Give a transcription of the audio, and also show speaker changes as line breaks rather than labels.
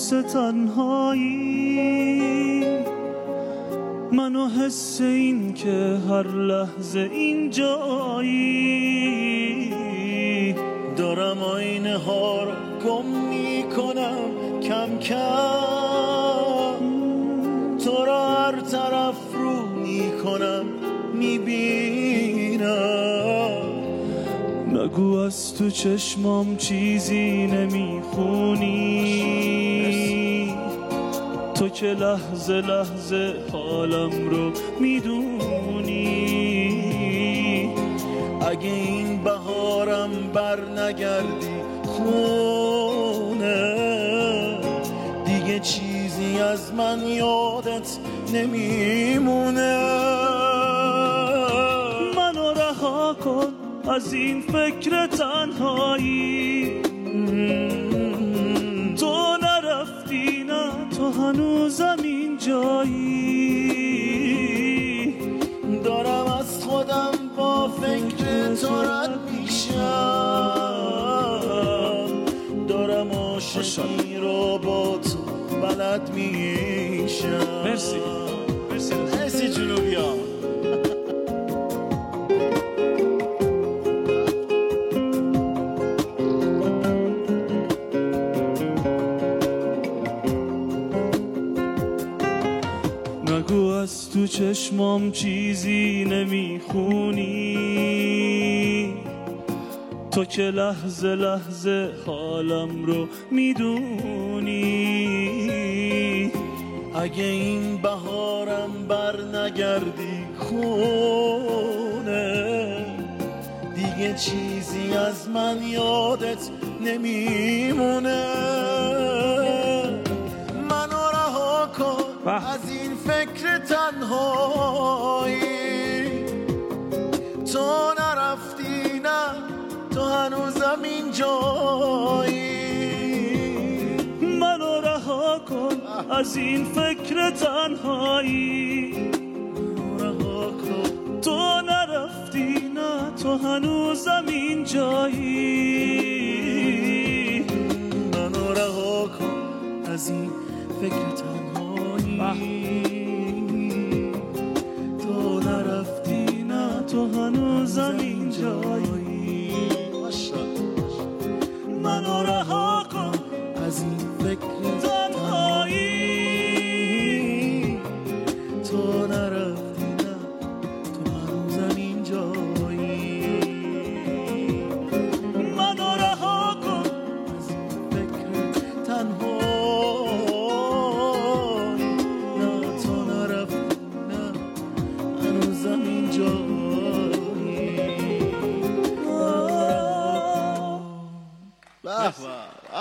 حس تنهایی، منو حس این که هر لحظه اینجایی. دارم آینه ها رو گم میکنم کم کم، تو را هر طرف رو میکنم میبینم. نگو از تو چشمام چیزی نمیخونی، تو که لحظه لحظه حالم رو میدونی. اگه این بهارم بر نگردی خونه، دیگه چیزی از من یادت نمیمونه. منو رها کن از این فکر تنهایی، تو نرفتی نه تو هنوزم اینجایی. دارم از خودم با فکر تو رد میشم، دارم عاشقی رو با تو بلد میشم.
مرسی مرسی
مرسی جنوبیا. نگو از تو چشمام چیزی نمیخونی، تو که لحظه لحظه حالم رو میدونی. اگه این بهارم بر نگردی خونه، دیگه چیزی از من یادت نمیمونه. منو رها کن از این فکر تنهایی، تو نرفتی نه تو هنوزم اینجایی. منو رها کن از این فکر تنهایی، رها کن تو نرفتی نه تو هنوزم اینجایی. منو رها کن از این